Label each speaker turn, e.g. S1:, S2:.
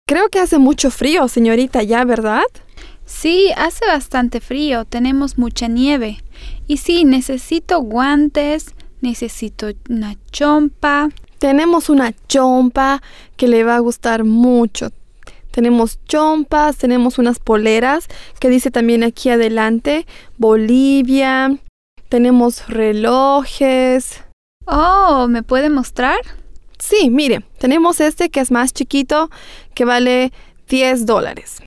S1: Creo que hace mucho frío, señorita, ya, ¿verdad?
S2: Sí, hace bastante frío, tenemos mucha nieve. Y sí, necesito guantes, necesito una chompa.
S1: Tenemos una chompa que le va a gustar mucho. Tenemos chompas, tenemos unas poleras que dice también aquí adelante, Bolivia. Tenemos relojes.
S2: Oh, ¿me puede mostrar?
S1: Sí, mire, tenemos este que es más chiquito que vale $10.